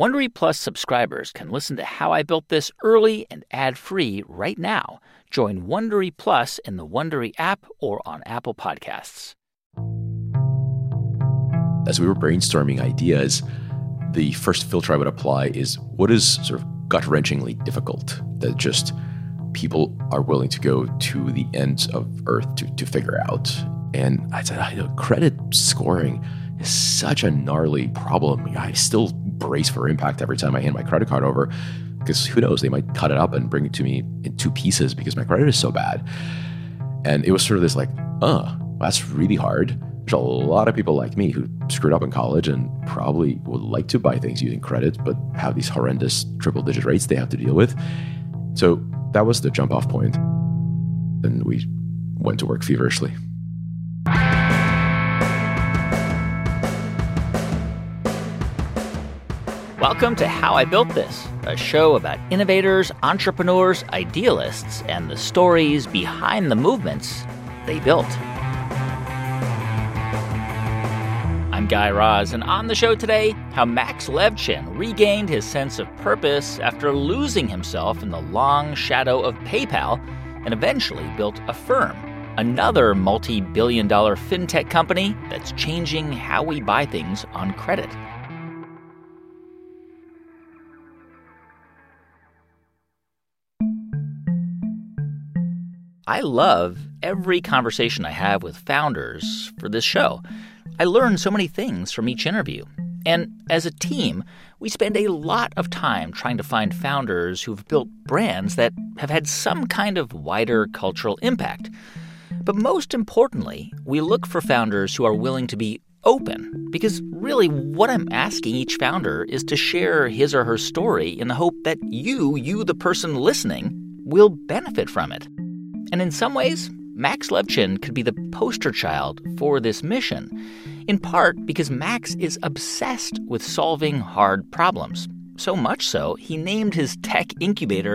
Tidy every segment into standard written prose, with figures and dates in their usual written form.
Wondery Plus subscribers can listen to How I Built This early and ad-free right now. Join Wondery Plus in the Wondery app or on Apple Podcasts. As we were brainstorming ideas, the first filter I would apply is what is sort of gut-wrenchingly difficult that just people are willing to go to the ends of Earth to figure out. And I said, credit scoring is such a gnarly problem. I still brace for impact every time I hand my credit card over, because who knows, they might cut it up and bring it to me in two pieces because my credit is so bad. And it was sort of this that's really hard. There's a lot of people like me who screwed up in college and probably would like to buy things using credit, but have these horrendous triple-digit rates they have to deal with. So that was the jump-off point. And we went to work feverishly. Welcome to How I Built This, a show about innovators, entrepreneurs, idealists, and the stories behind the movements they built. I'm Guy Raz, and on the show today, how Max Levchin regained his sense of purpose after losing himself in the long shadow of PayPal and eventually built Affirm, another multi-billion-dollar fintech company that's changing how we buy things on credit. I love every conversation I have with founders for this show. I learn so many things from each interview. And as a team, we spend a lot of time trying to find founders who've built brands that have had some kind of wider cultural impact. But most importantly, we look for founders who are willing to be open, because really what I'm asking each founder is to share his or her story in the hope that you, the person listening, will benefit from it. And in some ways, Max Levchin could be the poster child for this mission, in part because Max is obsessed with solving hard problems. So much so, he named his tech incubator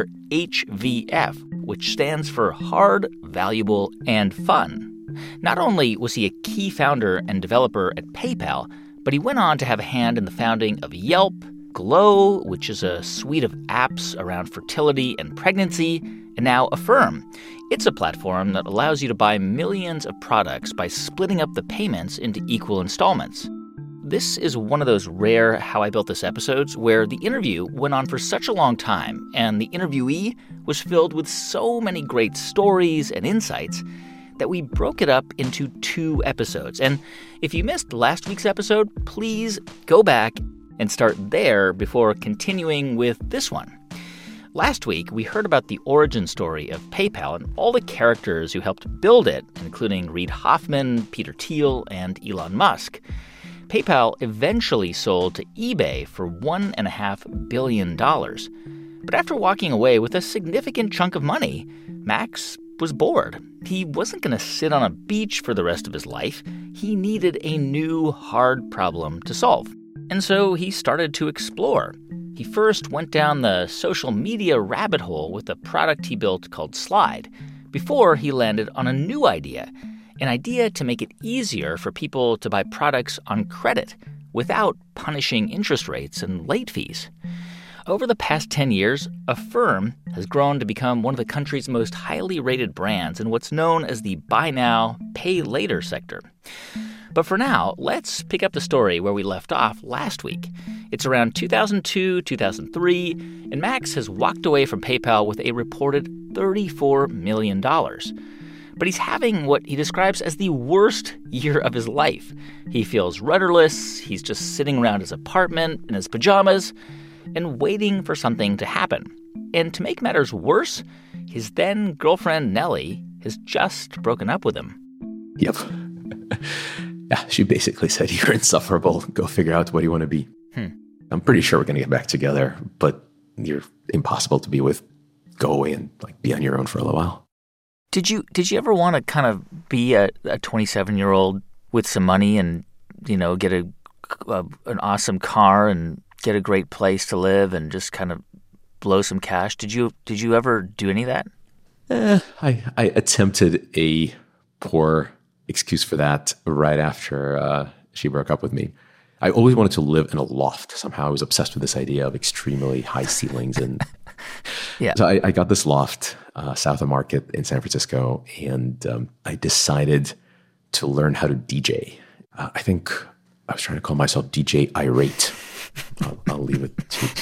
HVF, which stands for Hard, Valuable, and Fun. Not only was he a key founder and developer at PayPal, but he went on to have a hand in the founding of Yelp, Glow, which is a suite of apps around fertility and pregnancy, and now Affirm. It's a platform that allows you to buy millions of products by splitting up the payments into equal installments. This is one of those rare How I Built This episodes where the interview went on for such a long time and the interviewee was filled with so many great stories and insights that we broke it up into 2 episodes. And if you missed last week's episode, please go back and start there before continuing with this one. Last week, we heard about the origin story of PayPal and all the characters who helped build it, including Reid Hoffman, Peter Thiel, and Elon Musk. PayPal eventually sold to eBay for $1.5 billion. But after walking away with a significant chunk of money, Max was bored. He wasn't going to sit on a beach for the rest of his life. He needed a new, hard problem to solve. And so he started to explore. He first went down the social media rabbit hole with a product he built called Slide, before he landed on a new idea, an idea to make it easier for people to buy products on credit without punishing interest rates and late fees. Over the past 10 years, Affirm has grown to become one of the country's most highly rated brands in what's known as the buy now, pay later sector. But for now, let's pick up the story where we left off last week. It's around 2002, 2003, and Max has walked away from PayPal with a reported $34 million. But he's having what he describes as the worst year of his life. He feels rudderless, he's just sitting around his apartment in his pajamas and waiting for something to happen. And to make matters worse, his then-girlfriend Nellie has just broken up with him. Yep. Yeah, she basically said, "You're insufferable. Go figure out what you want to be." I'm pretty sure we're going to get back together, but you're impossible to be with. Go away and be on your own for a little while. Did you ever want to kind of be a 27-year-old with some money and, get an awesome car and get a great place to live and just kind of blow some cash? Did you ever do any of that? I attempted a poor excuse for that right after she broke up with me. I always wanted to live in a loft. Somehow I was obsessed with this idea of extremely high ceilings. And Yeah. so I got this loft south of Market in San Francisco, and I decided to learn how to DJ. I think I was trying to call myself DJ Irate. I'll leave it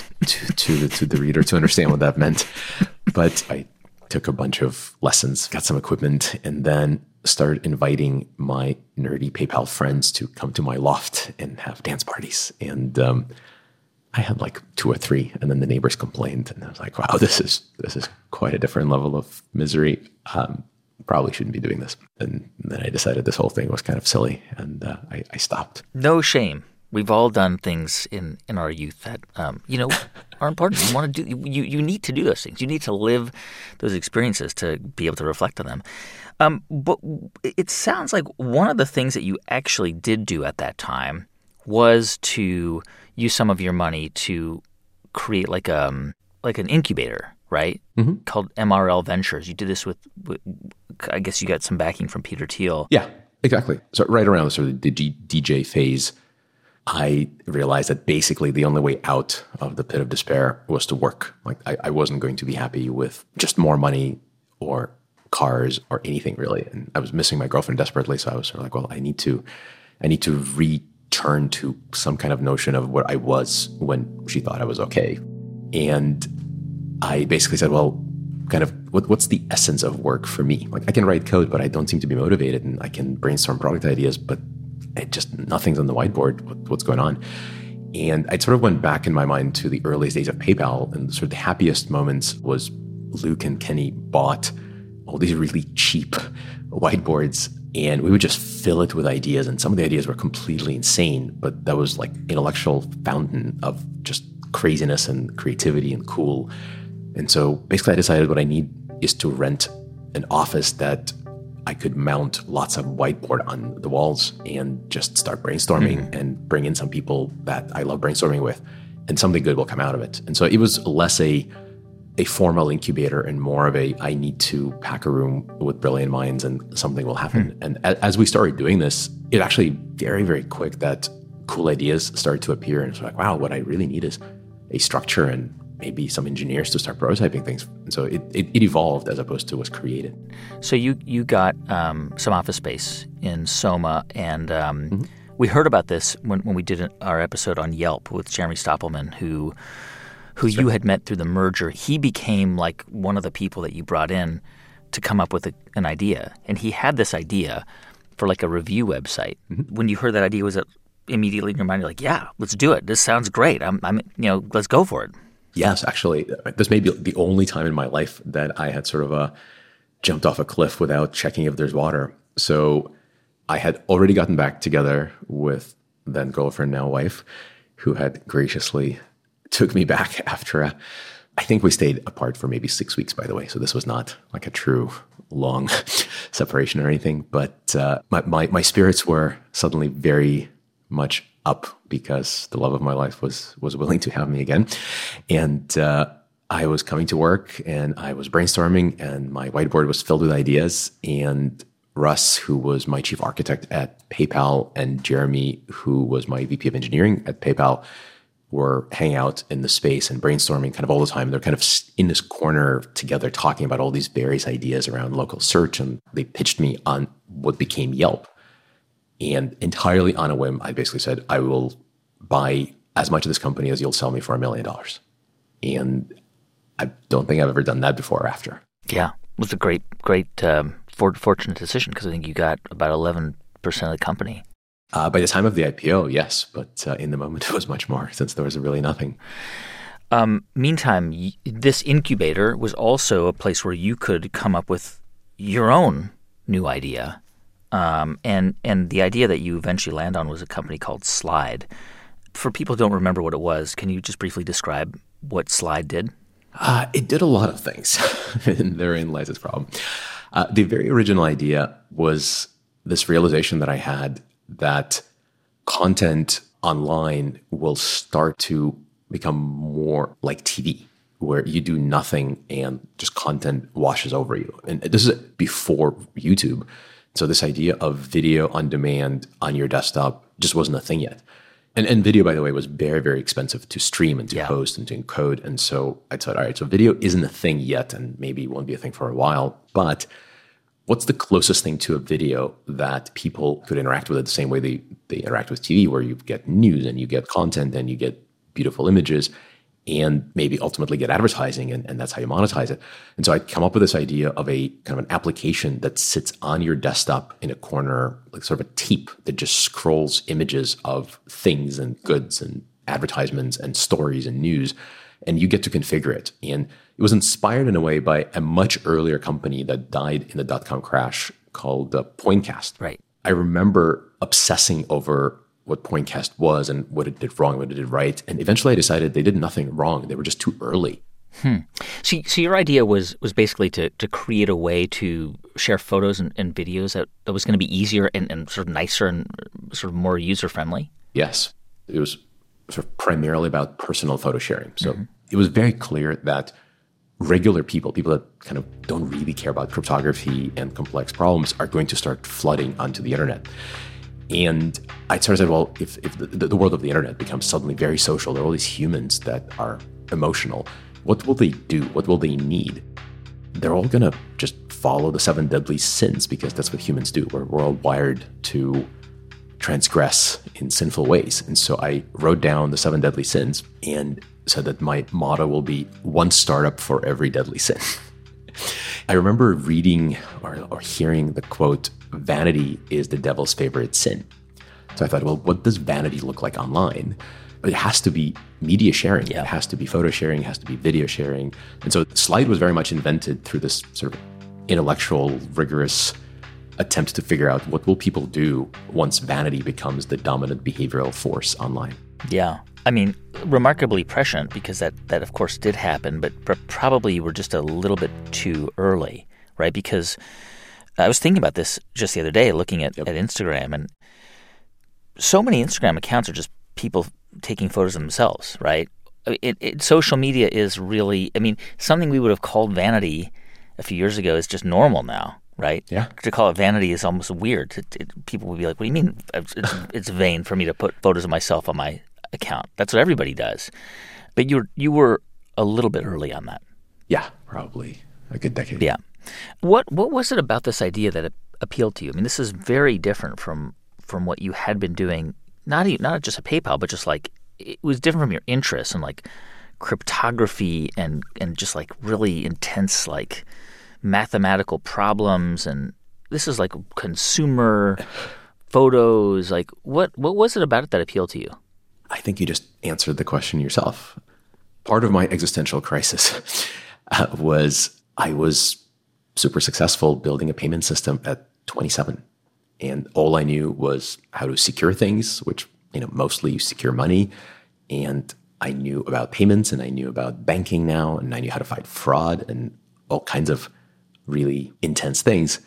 to the reader to understand what that meant. But I took a bunch of lessons, got some equipment, and then started inviting my nerdy PayPal friends to come to my loft and have dance parties. And I had like 2 or 3, and then the neighbors complained, and I was like, "Wow, this is quite a different level of misery. Probably shouldn't be doing this." And then I decided this whole thing was kind of silly, and I stopped. No shame. We've all done things in our youth that are important. You want to do. You need to do those things. You need to live those experiences to be able to reflect on them. But it sounds like one of the things that you actually did do at that time was to use some of your money to create like an incubator, right? Mm-hmm. Called MRL Ventures. You did this with I guess you got some backing from Peter Thiel. Yeah, exactly. So right around sort of the DJ phase, I realized that basically the only way out of the pit of despair was to work. Like I wasn't going to be happy with just more money or cars or anything really. And I was missing my girlfriend desperately. So I was sort of like, well, I need to return to some kind of notion of what I was when she thought I was okay. And I basically said, well, kind of what's the essence of work for me? Like I can write code, but I don't seem to be motivated, and I can brainstorm product ideas, but nothing's on the whiteboard. What's going on? And I sort of went back in my mind to the earliest days of PayPal, and sort of the happiest moments was Luke and Kenny bought all these really cheap whiteboards, and we would just fill it with ideas. And some of the ideas were completely insane, but that was like intellectual fountain of just craziness and creativity and cool. And so basically I decided what I need is to rent an office that I could mount lots of whiteboard on the walls and just start brainstorming and bring in some people that I love brainstorming with, and something good will come out of it. And so it was less a formal incubator and more of I need to pack a room with brilliant minds and something will happen. And as we started doing this, it actually very, very quick that cool ideas started to appear. And it's like, wow, what I really need is a structure and maybe some engineers to start prototyping things. And so it evolved as opposed to was created. So you got some office space in Soma, and we heard about this when we did our episode on Yelp with Jeremy Stoppelman, who you had met through the merger. He became like one of the people that you brought in to come up with an idea. And he had this idea for like a review website. Mm-hmm. When you heard that idea, was it immediately in your mind, you're like, yeah, let's do it. This sounds great. Let's go for it. Yes, actually, this may be the only time in my life that I had sort of jumped off a cliff without checking if there's water. So I had already gotten back together with then girlfriend, now wife, who had graciously took me back after I think we stayed apart for maybe 6 weeks, by the way. So this was not like a true long separation or anything. But my spirits were suddenly very much up because the love of my life was willing to have me again. And I was coming to work and I was brainstorming and my whiteboard was filled with ideas. And Russ, who was my chief architect at PayPal, and Jeremy, who was my VP of engineering at PayPal, were hanging out in the space and brainstorming kind of all the time. They're kind of in this corner together talking about all these various ideas around local search. And they pitched me on what became Yelp. And entirely on a whim, I basically said, I will buy as much of this company as you'll sell me for $1 million. And I don't think I've ever done that before or after. Yeah, it was a great fortunate decision because I think you got about 11% of the company. By the time of the IPO, yes. But in the moment, it was much more since there was really nothing. Meantime, this incubator was also a place where you could come up with your own new idea. And the idea that you eventually land on was a company called Slide. For people who don't remember what it was, can you just briefly describe what Slide did? It did a lot of things, and therein lies its problem. The very original idea was this realization that I had that content online will start to become more like TV, where you do nothing and just content washes over you. And this is before YouTube. So this idea of video on demand on your desktop just wasn't a thing yet. And video, by the way, was very, very expensive to stream and to host and to encode. And so I thought, all right, so video isn't a thing yet, and maybe it won't be a thing for a while. But what's the closest thing to a video that people could interact with it the same way they interact with TV, where you get news and you get content and you get beautiful images and maybe ultimately get advertising, and that's how you monetize it. And so I come up with this idea of a kind of an application that sits on your desktop in a corner, like sort of a tape that just scrolls images of things and goods and advertisements and stories and news, and you get to configure it. And it was inspired in a way by a much earlier company that died in the dot-com crash called Pointcast. Right. I remember obsessing over what Pointcast was and what it did wrong and what it did right. And eventually I decided they did nothing wrong. They were just too early. So your idea was basically to create a way to share photos and videos that was going to be easier and sort of nicer and sort of more user-friendly? Yes. It was sort of primarily about personal photo sharing. So it was very clear that regular people that kind of don't really care about cryptography and complex problems, are going to start flooding onto the internet. And I sort of said, well, if the world of the internet becomes suddenly very social, there are all these humans that are emotional, what will they do? What will they need? They're all going to just follow the 7 deadly sins, because that's what humans do. We're all wired to transgress in sinful ways. And so I wrote down the 7 deadly sins and said that my motto will be one startup for every deadly sin. I remember reading or hearing the quote, vanity is the devil's favorite sin. So I thought, well, what does vanity look like online? It has to be media sharing. Yeah. It has to be photo sharing. It has to be video sharing. And so Slide was very much invented through this sort of intellectual, rigorous attempt to figure out what will people do once vanity becomes the dominant behavioral force online. Yeah. I mean, remarkably prescient, because that of course did happen, but probably you were just a little bit too early, right? Because I was thinking about this just the other day, looking at Instagram, and so many Instagram accounts are just people taking photos of themselves, right? Social media is really, I mean, something we would have called vanity a few years ago is just normal now, right? Yeah. To call it vanity is almost weird. People would be like, what do you mean it's vain for me to put photos of myself on my account? That's what everybody does. But you were a little bit early on that. Yeah, probably a good decade. Yeah. What was it about this idea that appealed to you? I mean, this is very different from what you had been doing, not just at PayPal, but just like it was different from your interests and like cryptography and just like really intense like mathematical problems, and this is like consumer photos. Like what was it about it that appealed to you? I think you just answered the question yourself. Part of my existential crisis was I was super successful building a payment system at 27. And all I knew was how to secure things, which, mostly you secure money. And I knew about payments, and I knew about banking now, and I knew how to fight fraud and all kinds of really intense things.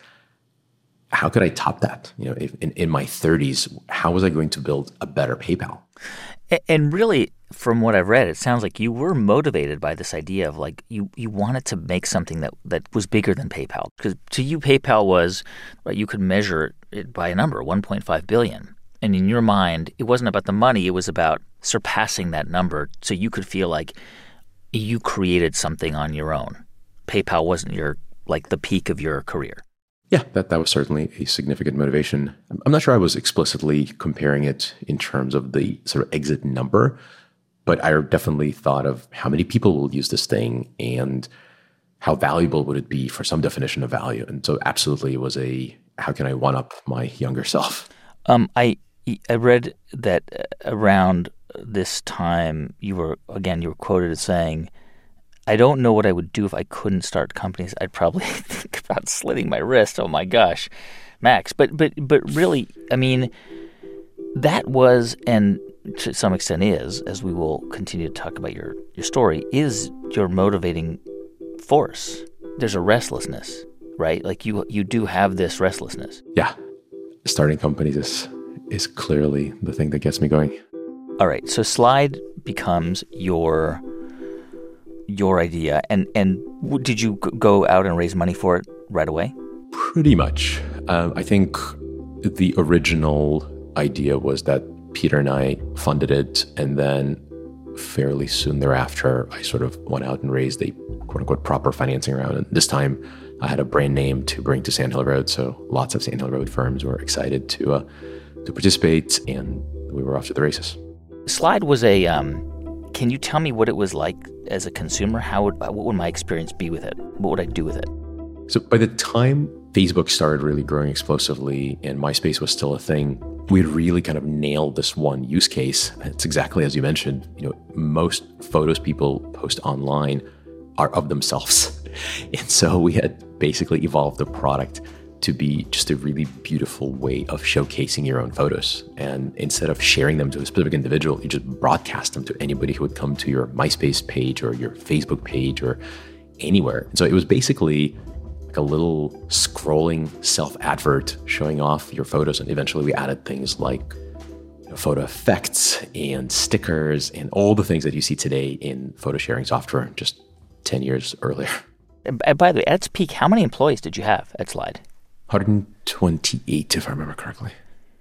How could I top that? If in my 30s, how was I going to build a better PayPal? And really, from what I've read, it sounds like you were motivated by this idea of like you wanted to make something that was bigger than PayPal. Because to you, PayPal was, right, you could measure it by a number, 1.5 billion. And in your mind, it wasn't about the money. It was about surpassing that number so you could feel like you created something on your own. PayPal wasn't the peak of your career. Yeah, that was certainly a significant motivation. I'm not sure I was explicitly comparing it in terms of the sort of exit number, but I definitely thought of how many people will use this thing and how valuable would it be for some definition of value. And so absolutely it was how can I one-up my younger self? I read that around this time you were quoted as saying, I don't know what I would do if I couldn't start companies. I'd probably think about slitting my wrist. Oh my gosh, Max. But really, I mean, that was, and to some extent is, as we will continue to talk about your story, is your motivating force. There's a restlessness, right? Like you do have this restlessness. Yeah, starting companies is clearly the thing that gets me going. All right, so Slide becomes your idea, and did you go out and raise money for it right away? Pretty much. I think the original idea was that Peter and I funded it. And then fairly soon thereafter, I sort of went out and raised a quote unquote proper financing round. And this time I had a brand name to bring to Sand Hill Road. So lots of Sand Hill Road firms were excited to participate, and we were off to the races. Slide was a, can you tell me what it was like as a consumer? What would my experience be with it? What would I do with it? So by the time Facebook started really growing explosively and MySpace was still a thing, we really kind of nailed this one use case. It's exactly as you mentioned. Most photos people post online are of themselves. And so we had basically evolved the product to be just a really beautiful way of showcasing your own photos. And instead of sharing them to a specific individual, you just broadcast them to anybody who would come to your MySpace page or your Facebook page or anywhere. And so it was basically like a little scrolling self-advert showing off your photos. And eventually we added things like photo effects and stickers and all the things that you see today in photo sharing software just 10 years earlier. And by the way, at its peak, how many employees did you have at Slide? 128, if I remember correctly.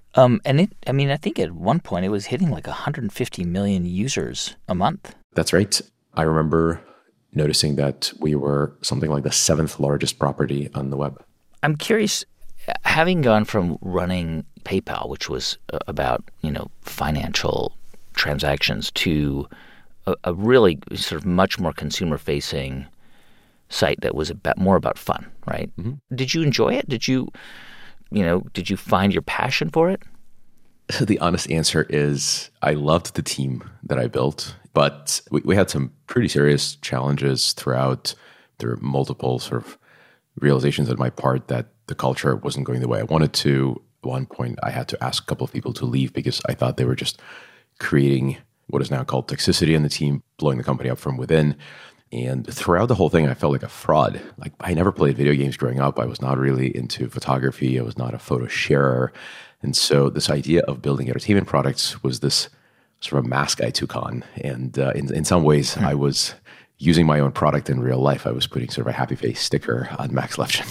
I think at one point it was hitting like 150 million users a month. That's right. I remember noticing that we were something like the 7th largest property on the web. I'm curious, having gone from running PayPal, which was about, financial transactions, to a really sort of much more consumer-facing site that was more about fun, right? Mm-hmm. Did you enjoy it? Did you find your passion for it? The honest answer is I loved the team that I built, but we had some pretty serious challenges throughout. There were multiple sort of realizations on my part that the culture wasn't going the way I wanted to. At one point, I had to ask a couple of people to leave because I thought they were just creating what is now called toxicity in the team, blowing the company up from within. And throughout the whole thing, I felt like a fraud. Like, I never played video games growing up. I was not really into photography. I was not a photo sharer. And so this idea of building entertainment products was this sort of mask I took on. And in some ways, I was using my own product in real life. I was putting sort of a happy face sticker on Max Levchin.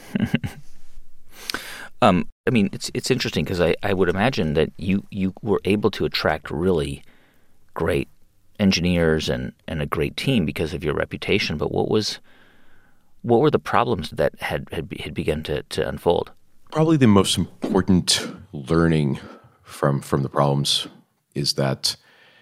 It's interesting because I would imagine that you were able to attract really great engineers and a great team because of your reputation. But what were the problems that had begun to unfold? Probably the most important learning from the problems is that,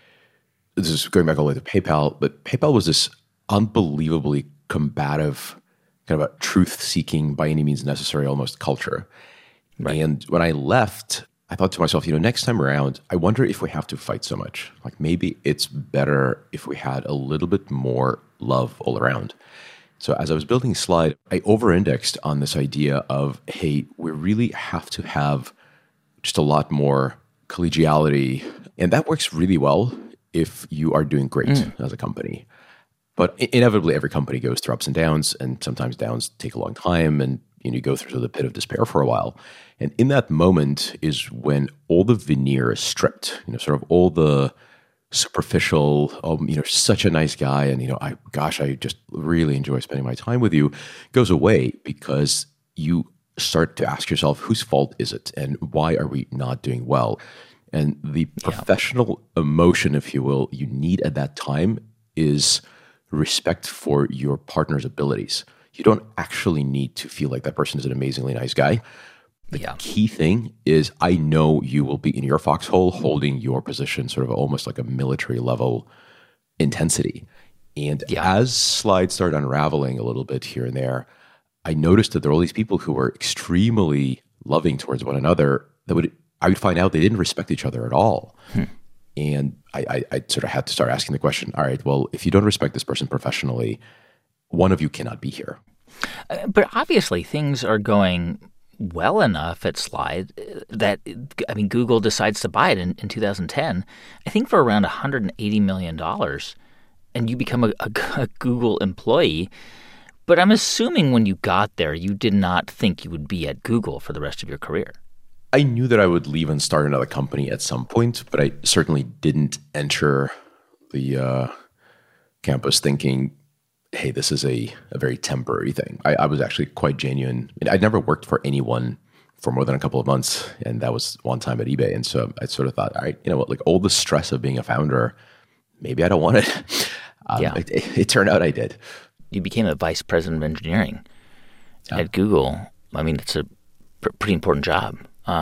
this is going back all the way to PayPal, but PayPal was this unbelievably combative, kind of a truth-seeking, by any means necessary almost culture. Right. And when I left, I thought to myself, next time around, I wonder if we have to fight so much. Like, maybe it's better if we had a little bit more love all around. So as I was building Slide, I over-indexed on this idea of, hey, we really have to have just a lot more collegiality. And that works really well if you are doing great as a company. But inevitably, every company goes through ups and downs, and sometimes downs take a long time, and you go through the pit of despair for a while. And in that moment is when all the veneer is stripped, sort of all the superficial, such a nice guy, and I just really enjoy spending my time with you, goes away, because you start to ask yourself, whose fault is it, and why are we not doing well? And the professional emotion, if you will, you need at that time is respect for your partner's abilities. You don't actually need to feel like that person is an amazingly nice guy. The key thing is, I know you will be in your foxhole holding your position, sort of almost like a military level intensity. And as Slide started unraveling a little bit here and there, I noticed that there were all these people who were extremely loving towards one another that I would find out they didn't respect each other at all. And I sort of had to start asking the question, all right, well, if you don't respect this person professionally, one of you cannot be here. But obviously things are going well enough at Slide that, Google decides to buy it in 2010, I think for around $180 million, and you become a Google employee. But I'm assuming when you got there, you did not think you would be at Google for the rest of your career. I knew that I would leave and start another company at some point, but I certainly didn't enter the campus thinking, hey, this is a very temporary thing. I was actually quite genuine. I'd never worked for anyone for more than a couple of months. And that was one time at eBay. And so I sort of thought, all right, you know what, like all the stress of being a founder, maybe I don't want it. It turned out I did. You became a vice president of engineering at Google. I mean, it's a pretty important job.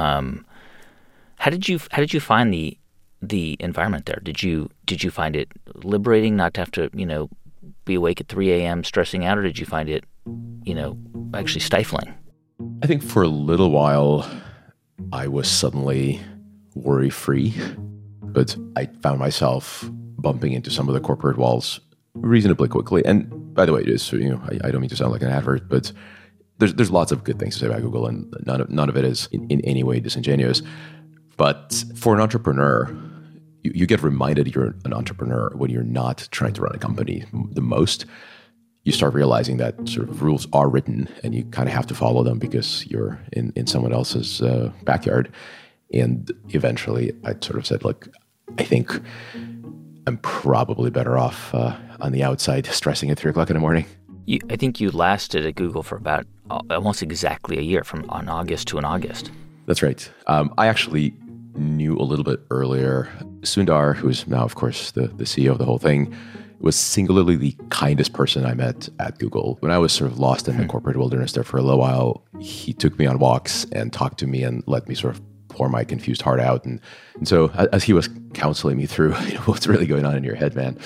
How did you find the environment there? Did you find it liberating not to have to, be awake at 3 a.m. stressing out, or did you find it, actually stifling? I think for a little while, I was suddenly worry-free, but I found myself bumping into some of the corporate walls reasonably quickly. And by the way, I don't mean to sound like an advert, but there's lots of good things to say about Google, and none of it is in any way disingenuous. But for an entrepreneur, you get reminded you're an entrepreneur when you're not trying to run a company the most. You start realizing that sort of rules are written and you kind of have to follow them because you're in someone else's backyard. And eventually I sort of said, look, I think I'm probably better off on the outside stressing at 3 o'clock in the morning. I think you lasted at Google for about almost exactly a year, from an August to an August. That's right. I actually knew a little bit earlier. Sundar, who is now, of course, the CEO of the whole thing, was singularly the kindest person I met at Google. When I was sort of lost in the corporate wilderness there for a little while, he took me on walks and talked to me and let me sort of pour my confused heart out. And so as he was counseling me through what's really going on in your head, man,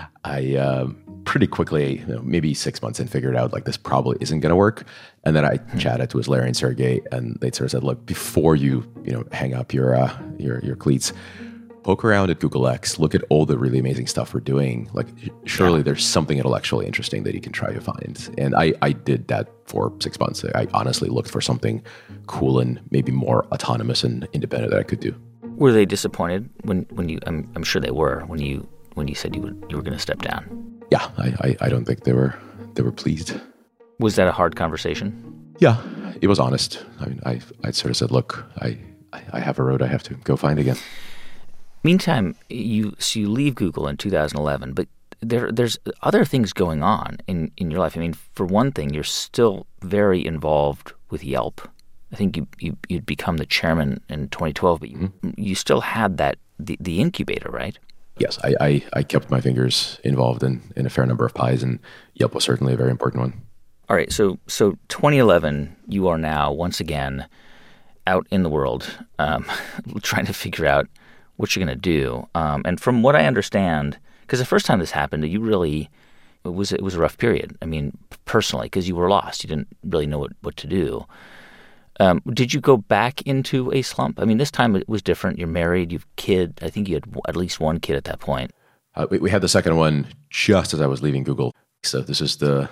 I pretty quickly, maybe 6 months in, figured out like this probably isn't going to work. And then I chatted with Larry and Sergey, and they sort of said, look, before you hang up your cleats, poke around at Google X, look at all the really amazing stuff we're doing. Like, surely there's something intellectually interesting that you can try to find. And I did that for 6 months. I honestly looked for something cool and maybe more autonomous and independent that I could do. Were they disappointed when you? I'm sure they were when you said you were going to step down. Yeah, I don't think they were pleased. Was that a hard conversation? Yeah, it was honest. I mean, I sort of said, look, I have a road I have to go find again. Meantime, you leave Google in 2011, but there's other things going on in your life. I mean, for one thing, you're still very involved with Yelp. I think you'd become the chairman in 2012, but you still had the incubator, right? Yes, I kept my fingers involved in a fair number of pies, and Yelp was certainly a very important one. All right, so 2011, you are now once again out in the world trying to figure out what you're going to do. And from what I understand, because the first time this happened, it was a rough period. I mean, personally, because you were lost. You didn't really know what to do. Did you go back into a slump? I mean, this time it was different. You're married, you've kid. I think you had at least one kid at that point. We had the second one just as I was leaving Google. So this is the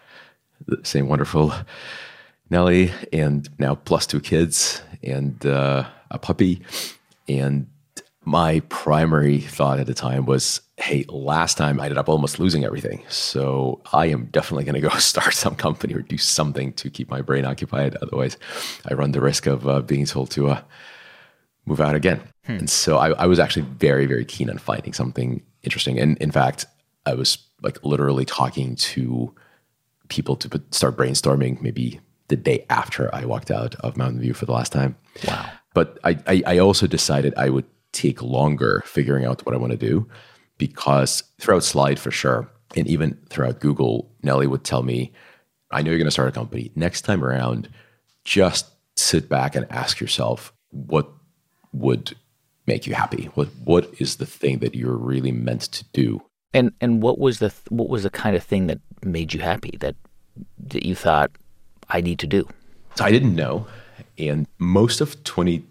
same wonderful Nellie, and now plus 2 kids and a puppy. And my primary thought at the time was, hey, last time I ended up almost losing everything. So I am definitely going to go start some company or do something to keep my brain occupied. Otherwise, I run the risk of being told to move out again. And so I was actually very, very keen on finding something interesting. And in fact, I was like literally talking to people to start brainstorming maybe the day after I walked out of Mountain View for the last time. Wow. But I also decided I would take longer figuring out what I want to do, because throughout Slide for sure, and even throughout Google, Nellie would tell me, I know you're going to start a company. Next time around, just sit back and ask yourself, what would make you happy? What is the thing that you're really meant to do? And what was the kind of thing that made you happy, that you thought, I need to do? So I didn't know. And most of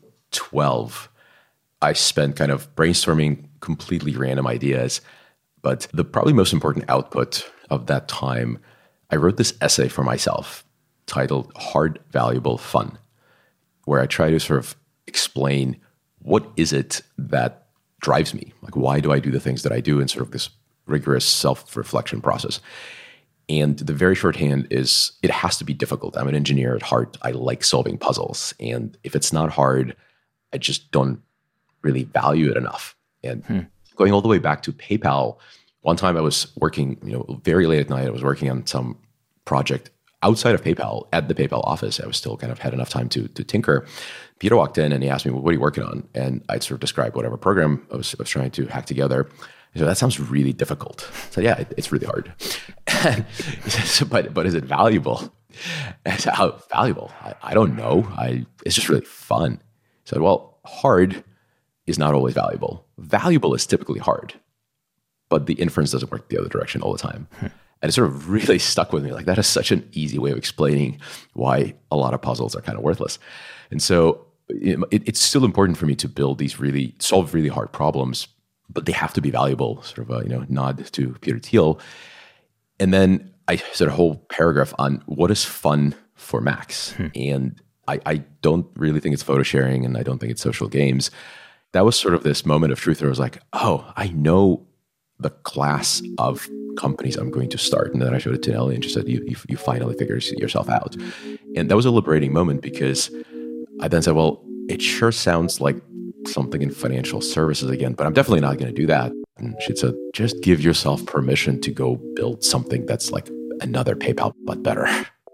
2012, I spent kind of brainstorming completely random ideas. But the probably most important output of that time, I wrote this essay for myself titled Hard, Valuable, Fun, where I try to sort of explain what is it that drives me? Like, why do I do the things that I do in sort of this rigorous self-reflection process? And the very shorthand is, it has to be difficult. I'm an engineer at heart. I like solving puzzles. And if it's not hard, I just don't really value it enough. And going all the way back to PayPal, one time I was working, very late at night. I was working on some project outside of PayPal, at the PayPal office, I was still kind of had enough time to tinker. Peter walked in and he asked me, well, what are you working on? And I'd sort of describe whatever program I was trying to hack together. He said, that sounds really difficult. I said, yeah, it's really hard. And he said, but is it valuable? And I said, how valuable? I don't know. It's just really fun. He said, well, hard is not always valuable. Valuable is typically hard, but the inference doesn't work the other direction all the time. And it sort of really stuck with me. Like, that is such an easy way of explaining why a lot of puzzles are kind of worthless. And so it's still important for me to solve really hard problems, but they have to be valuable, sort of a nod to Peter Thiel. And then I said a whole paragraph on what is fun for Macs. And I don't really think it's photo sharing, and I don't think it's social games. That was sort of this moment of truth where I was like, oh, I know the class of companies I'm going to start. And then I showed it to Nelly, and she said, you finally figured yourself out. And that was a liberating moment, because I then said, well, it sure sounds like something in financial services again, but I'm definitely not going to do that. And she said, just give yourself permission to go build something that's like another PayPal, but better.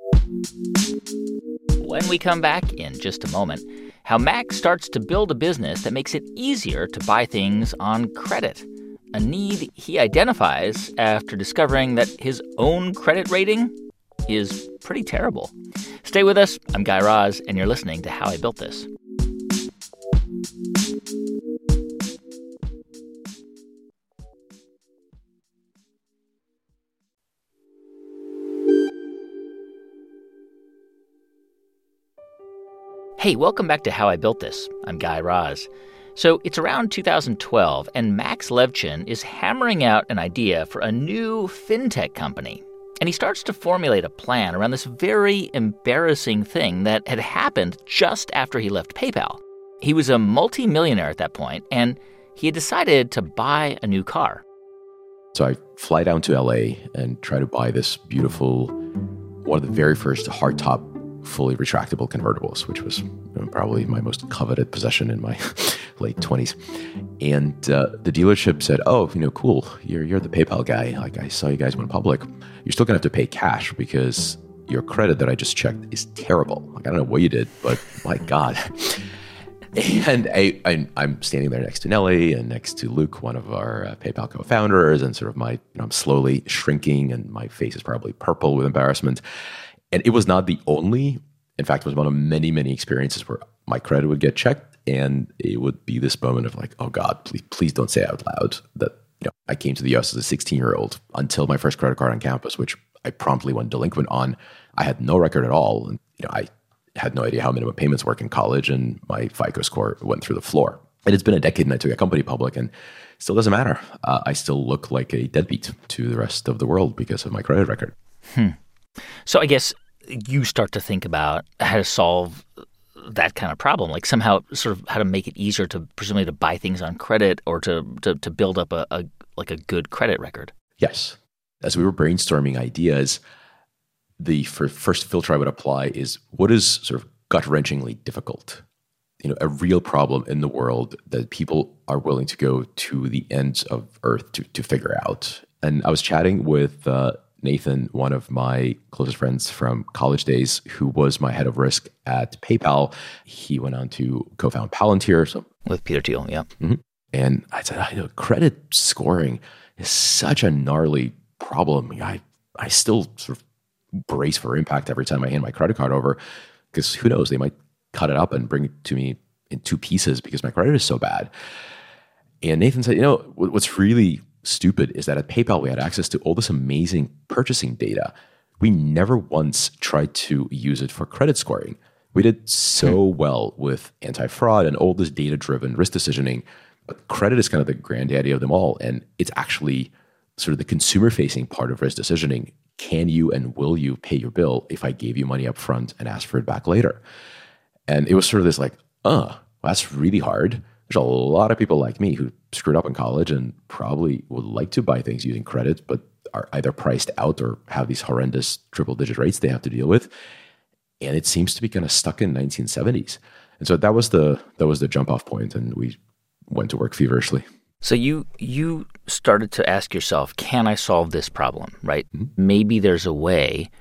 When we come back in just a moment, how Max starts to build a business that makes it easier to buy things on credit. A need he identifies after discovering that his own credit rating is pretty terrible. Stay with us. I'm Guy Raz, and you're listening to How I Built This. Hey, welcome back to How I Built This. I'm Guy Raz. So it's around 2012, and Max Levchin is hammering out an idea for a new fintech company. And he starts to formulate a plan around this very embarrassing thing that had happened just after he left PayPal. He was a multimillionaire at that point, and he had decided to buy a new car. So I fly down to LA and try to buy this beautiful, one of the very first hardtop, fully retractable convertibles, which was probably my most coveted possession in my late 20s. And the dealership said, oh, cool, you're the PayPal guy. Like, I saw you guys went public. You're still going to have to pay cash because your credit that I just checked is terrible. Like, I don't know what you did, but my God. And I'm standing there next to Nelly and next to Luke, one of our PayPal co-founders, and sort of I'm slowly shrinking, and my face is probably purple with embarrassment. And it was not the only, in fact, it was one of many, many experiences where my credit would get checked, and it would be this moment of like, oh God, please don't say out loud that I came to the US as a 16-year-old until my first credit card on campus, which I promptly went delinquent on. I had no record at all. And I had no idea how minimum payments work in college, and my FICO score went through the floor. And it's been a decade, and I took a company public, and it still doesn't matter. I still look like a deadbeat to the rest of the world because of my credit record. So I guess you start to think about how to solve that kind of problem, like somehow sort of how to make it easier to presumably to buy things on credit or to build up a good credit record. Yes. As we were brainstorming ideas, the first filter I would apply is what is sort of gut-wrenchingly difficult? A real problem in the world that people are willing to go to the ends of earth to figure out. And I was chatting with Nathan, one of my closest friends from college days, who was my head of risk at PayPal. He went on to co-found Palantir. So with Peter Thiel, yeah. Mm-hmm. And I said, credit scoring is such a gnarly problem. I still sort of brace for impact every time I hand my credit card over, because who knows, they might cut it up and bring it to me in two pieces because my credit is so bad. And Nathan said, what's really stupid is that at PayPal, we had access to all this amazing purchasing data. We never once tried to use it for credit scoring. We did so well with anti-fraud and all this data-driven risk decisioning, but credit is kind of the granddaddy of them all. And it's actually sort of the consumer-facing part of risk decisioning. Can you and will you pay your bill if I gave you money up front and asked for it back later? And it was sort of this like, well, that's really hard. There's a lot of people like me who screwed up in college and probably would like to buy things using credit, but are either priced out or have these horrendous triple-digit rates they have to deal with. And it seems to be kind of stuck in 1970s. And so that was the jump-off point, and we went to work feverishly. So you started to ask yourself, can I solve this problem, right? Mm-hmm. Maybe there's a way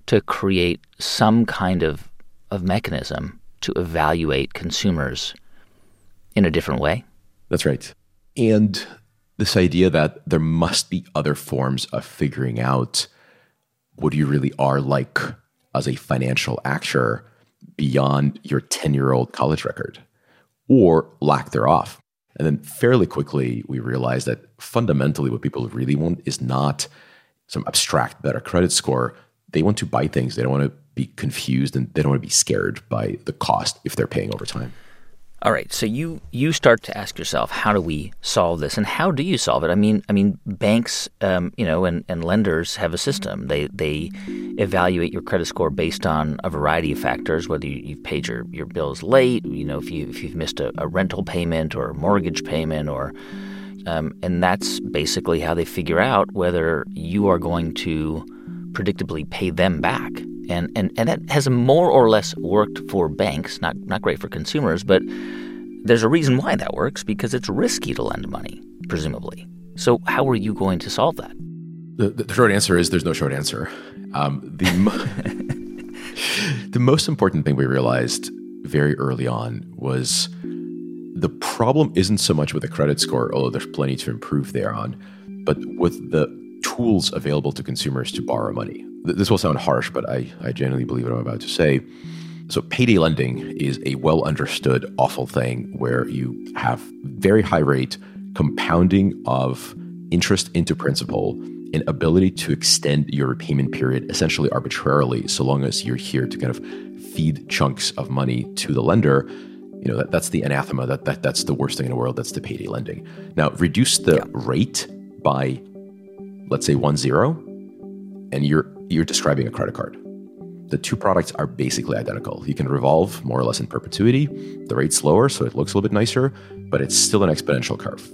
to create some kind of mechanism to evaluate consumers in a different way? That's right. And this idea that there must be other forms of figuring out what you really are like as a financial actor beyond your 10-year-old college record or lack thereof. And then fairly quickly, we realized that fundamentally what people really want is not some abstract better credit score. They want to buy things. They don't want to be confused, and they don't want to be scared by the cost if they're paying over time. All right, so you start to ask yourself, how do we solve this, and how do you solve it? I mean, banks, and lenders have a system. They evaluate your credit score based on a variety of factors, whether you've paid your bills late, if you've missed a rental payment or a mortgage payment, or and that's basically how they figure out whether you are going to predictably pay them back. And that has more or less worked for banks, not great for consumers, but there's a reason why that works, because it's risky to lend money, presumably. So how are you going to solve that? The short answer is there's no short answer. The most important thing we realized very early on was the problem isn't so much with the credit score, although there's plenty to improve there on, but with the tools available to consumers to borrow money. This will sound harsh, but I genuinely believe what I'm about to say. So payday lending is a well-understood awful thing where you have very high rate compounding of interest into principal and ability to extend your repayment period essentially arbitrarily, so long as you're here to kind of feed chunks of money to the lender. That's the anathema. That's the worst thing in the world. That's the payday lending. Now, reduce the rate by, let's say, 1.0, and you're describing a credit card. The two products are basically identical. You can revolve more or less in perpetuity. The rate's lower, so it looks a little bit nicer, but it's still an exponential curve.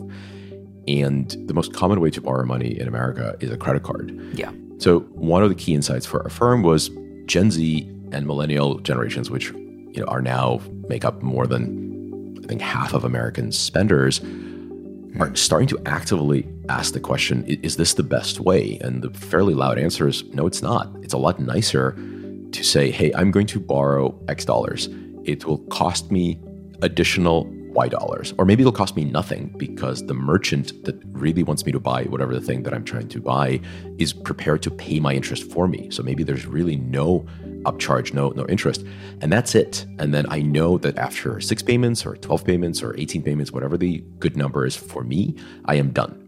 And the most common way to borrow money in America is a credit card. Yeah. So one of the key insights for our firm was Gen Z and millennial generations, which are now make up more than, I think, half of American spenders, are starting to actively ask the question, is this the best way? And the fairly loud answer is, no, it's not. It's a lot nicer to say, hey, I'm going to borrow X dollars. It will cost me additional Y dollars. Or maybe it'll cost me nothing because the merchant that really wants me to buy whatever the thing that I'm trying to buy is prepared to pay my interest for me. So maybe there's really no upcharge, no interest. And that's it. And then I know that after 6 payments or 12 payments or 18 payments, whatever the good number is for me, I am done.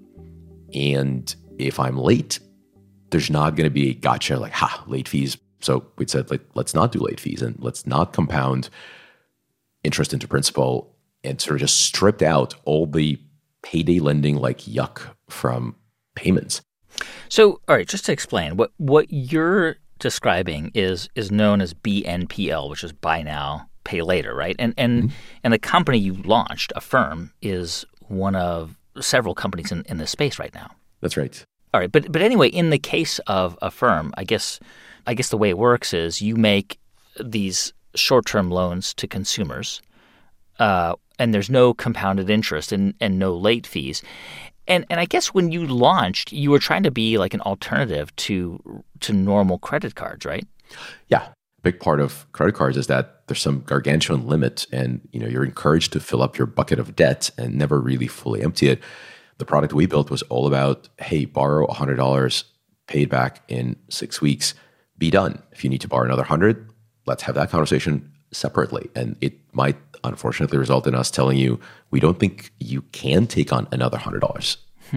And if I'm late, there's not going to be a gotcha like, late fees. So we said, let's not do late fees and let's not compound interest into principal, and sort of just stripped out all the payday lending like yuck from payments. So, all right, just to explain, what you're describing is known as BNPL, which is buy now, pay later, right? And the company you launched, Affirm, is one of several companies in this space right now. That's right. All right, but anyway, in the case of Affirm, I guess the way it works is you make these short-term loans to consumers, and there's no compounded interest and no late fees. And I guess when you launched, you were trying to be like an alternative to normal credit cards, right? Yeah. A big part of credit cards is that there's some gargantuan limit, and you're encouraged to fill up your bucket of debt and never really fully empty it. The product we built was all about, hey, borrow $100, pay it back in 6 weeks, be done. If you need to borrow another 100, let's have that conversation separately. And it might unfortunately result in us telling you, we don't think you can take on another $100.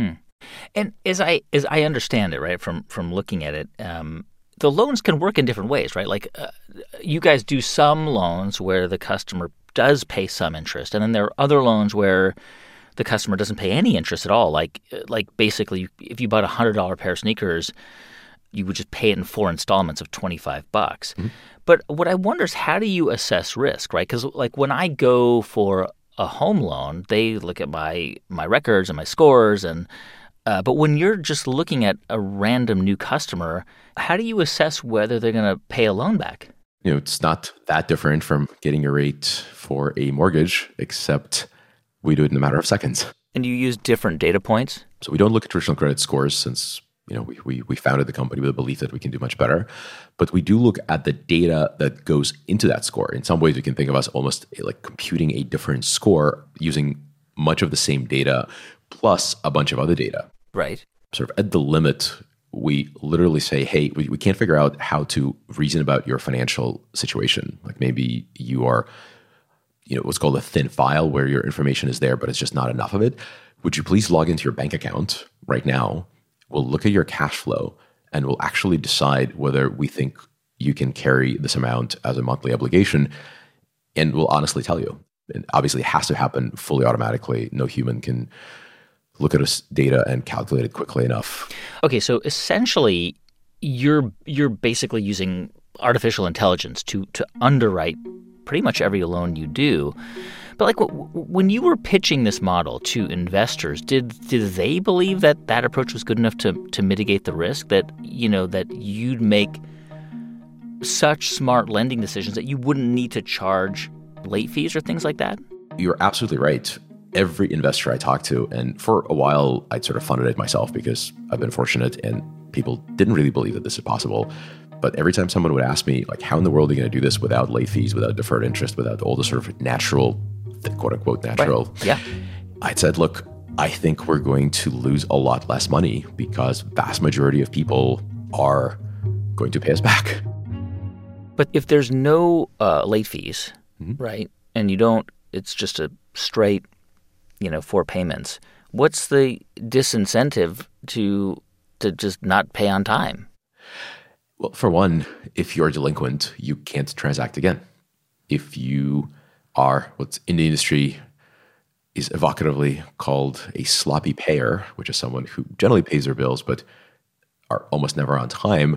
And as I understand it, right, from looking at it, the loans can work in different ways, right? Like you guys do some loans where the customer does pay some interest, and then there are other loans where the customer doesn't pay any interest at all. Like basically, if you bought a $100 pair of sneakers, you would just pay it in 4 installments of $25. Mm-hmm. But what I wonder is, how do you assess risk, right? Because like when I go for a home loan, they look at my records and my scores, and but when you're just looking at a random new customer, how do you assess whether they're going to pay a loan back? It's not that different from getting a rate for a mortgage, except we do it in a matter of seconds. And you use different data points? So we don't look at traditional credit scores, since We founded the company with a belief that we can do much better. But we do look at the data that goes into that score. In some ways, you can think of us almost like computing a different score using much of the same data plus a bunch of other data. Right. Sort of at the limit, we literally say, hey, we can't figure out how to reason about your financial situation. Like maybe you are, what's called a thin file where your information is there, but it's just not enough of it. Would you please log into your bank account right now? We'll look at your cash flow and we'll actually decide whether we think you can carry this amount as a monthly obligation. And we'll honestly tell you. And obviously it has to happen fully automatically. No human can look at this data and calculate it quickly enough. Okay, so essentially you're basically using artificial intelligence to underwrite pretty much every loan you do. But like when you were pitching this model to investors, did they believe that approach was good enough to mitigate the risk that you'd make such smart lending decisions that you wouldn't need to charge late fees or things like that? You're absolutely right. Every investor I talked to, and for a while I'd sort of funded it myself because I've been fortunate and people didn't really believe that this is possible. But every time someone would ask me, like, how in the world are you going to do this without late fees, without deferred interest, without all the sort of natural, quote unquote, natural. Right. Yeah. I'd said, look, I think we're going to lose a lot less money because vast majority of people are going to pay us back. But if there's no late fees, right, and it's just a straight, 4 payments, what's the disincentive to just not pay on time? Well, for one, if you're delinquent, you can't transact again. If you are what's in the industry is evocatively called a sloppy payer, which is someone who generally pays their bills but are almost never on time,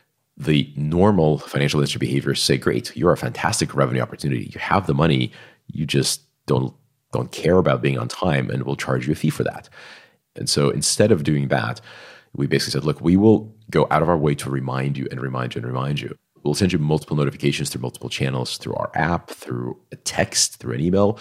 the normal financial industry behaviors say, great, you're a fantastic revenue opportunity. You have the money, you just don't care about being on time, and we'll charge you a fee for that. And so instead of doing that, we basically said, look, we will go out of our way to remind you and remind you and remind you. We'll send you multiple notifications through multiple channels, through our app, through a text, through an email.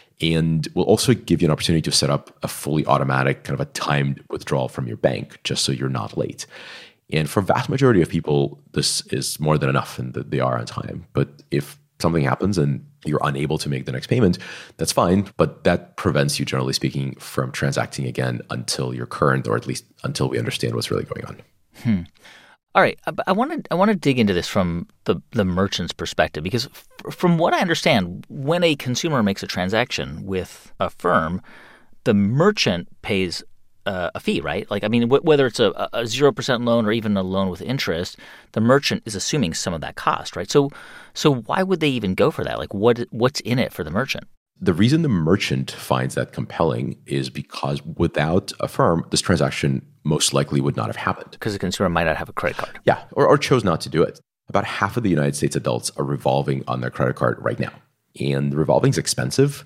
And we'll also give you an opportunity to set up a fully automatic kind of a timed withdrawal from your bank, just so you're not late. And for vast majority of people, this is more than enough and that they are on time. But if something happens and you're unable to make the next payment, that's fine. But that prevents you, generally speaking, from transacting again until you're current, or at least until we understand what's really going on. All right. I want to dig into this from the merchant's perspective, because from what I understand, when a consumer makes a transaction with Affirm, the merchant pays a fee, right? Like, I mean, whether it's a 0% loan or even a loan with interest, the merchant is assuming some of that cost, right? So why would they even go for that? Like, what's in it for the merchant? The reason the merchant finds that compelling is because without Affirm, this transaction most likely would not have happened. Because the consumer might not have a credit card. Yeah, or chose not to do it. About half of the United States adults are revolving on their credit card right now. And revolving is expensive,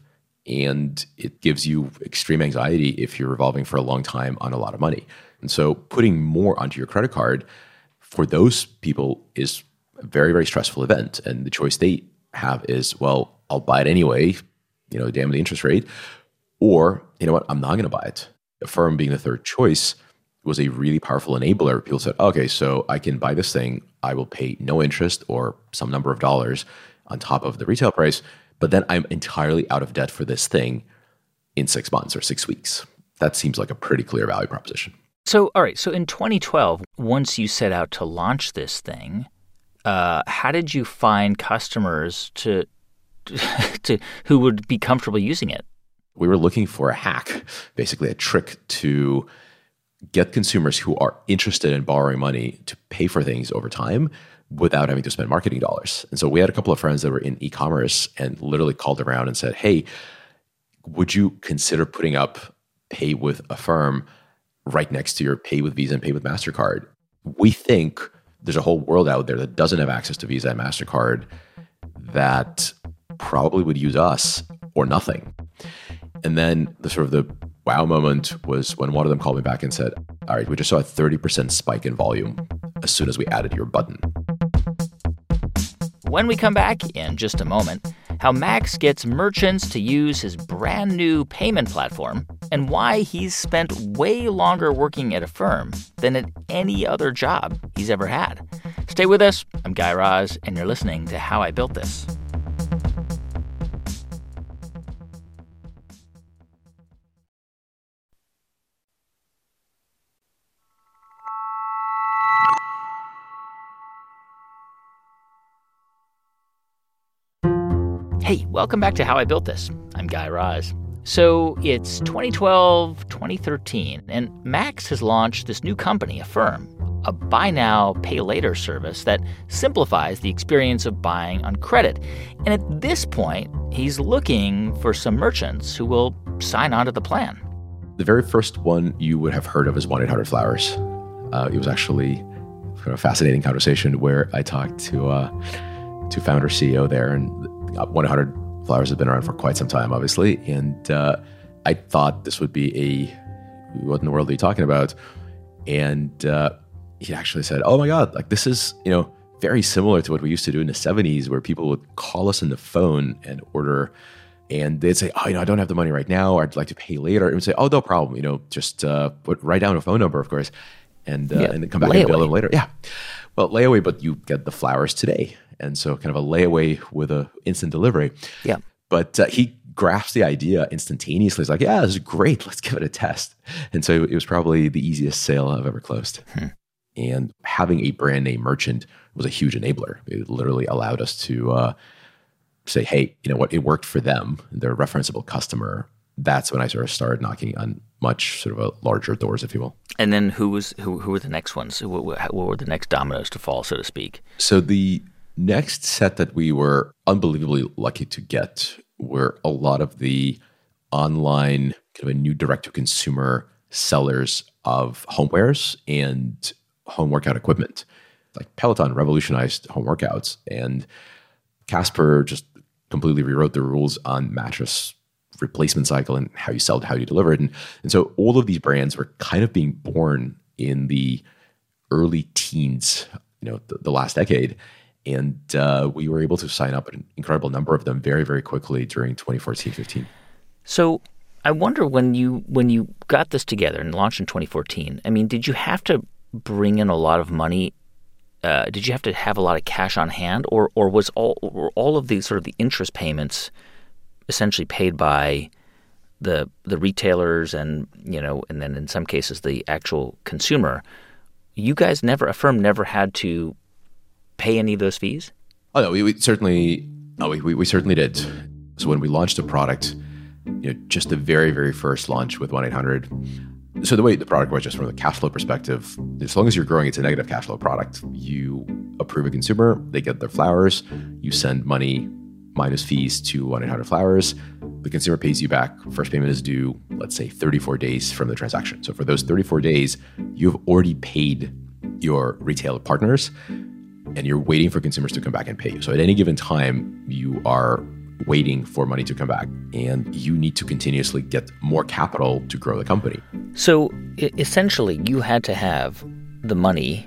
and it gives you extreme anxiety if you're revolving for a long time on a lot of money. And so putting more onto your credit card for those people is a very, very stressful event. And the choice they have is, well, I'll buy it anyway, damn the interest rate, or, you know what, I'm not going to buy it. Affirm being the third choice was a really powerful enabler. People said, okay, so I can buy this thing. I will pay no interest or some number of dollars on top of the retail price, but then I'm entirely out of debt for this thing in 6 months or 6 weeks. That seems like a pretty clear value proposition. So, all right. So in 2012, once you set out to launch this thing, how did you find customers to who would be comfortable using it? We were looking for a hack, basically a trick to get consumers who are interested in borrowing money to pay for things over time without having to spend marketing dollars. And so we had a couple of friends that were in e-commerce and literally called around and said, hey, would you consider putting up Pay with Affirm right next to your Pay with Visa and Pay with MasterCard? We think there's a whole world out there that doesn't have access to Visa and MasterCard that probably would use us or nothing. And then the wow moment was when one of them called me back and said, all right, we just saw a 30% spike in volume as soon as we added your button. When we come back in just a moment, how Max gets merchants to use his brand new payment platform, and why he's spent way longer working at Affirm than at any other job he's ever had. Stay with us. I'm Guy Raz, and you're listening to How I Built This. Hey, welcome back to How I Built This. I'm Guy Raz. So it's 2012, 2013, and Max has launched this new company, Affirm, a buy now, pay later service that simplifies the experience of buying on credit. And at this point, he's looking for some merchants who will sign on to the plan. The very first one you would have heard of is 1-800-Flowers. It was actually kind of a fascinating conversation where I talked to founder CEO there, and 1-800-Flowers has been around for quite some time, obviously. And I thought this would be what in the world are you talking about? And he actually said, oh my God, like this is, very similar to what we used to do in the 70s, where people would call us on the phone and order, and they'd say, oh, I don't have the money right now, or I'd like to pay later. And we'd say, oh, no problem. Just write down a phone number, of course, and then come back and bill them later. Yeah. Well, layaway, but you get the flowers today. And so kind of a layaway with a instant delivery. Yeah. But he grasped the idea instantaneously. He's like, yeah, this is great. Let's give it a test. And so it was probably the easiest sale I've ever closed. And having a brand name merchant was a huge enabler. It literally allowed us to say, hey, you know what? It worked for them. They're a referenceable customer. That's when I sort of started knocking on much sort of a larger doors, if you will. And then who were the next ones? What were the next dominoes to fall, so to speak? So the next set that we were unbelievably lucky to get were a lot of the online kind of a new direct-to-consumer sellers of homewares and home workout equipment. Like Peloton revolutionized home workouts, and Casper just completely rewrote the rules on mattress replacement cycle and how you sell it, how you deliver it. And so all of these brands were kind of being born in the early teens, the last decade. And we were able to sign up an incredible number of them very, very quickly during 2014-15. So I wonder, when you got this together and launched in 2014, I mean, did you have to bring in a lot of money? Did you have to have a lot of cash on hand, or were all of these sort of the interest payments essentially paid by the retailers and and then in some cases the actual consumer? You guys Affirm never had to pay any of those fees? Oh no, we certainly did. So when we launched the product, just the very, very first launch with 1-800. So the way the product was, just from the cash flow perspective, as long as you're growing, it's a negative cash flow product. You approve a consumer, they get their flowers, you send money minus fees to 1-800-Flowers. The consumer pays you back. First payment is due, let's say, 34 days from the transaction. So for those 34 days, you've already paid your retail partners, and you're waiting for consumers to come back and pay you. So at any given time, you are waiting for money to come back, and you need to continuously get more capital to grow the company. So essentially, you had to have the money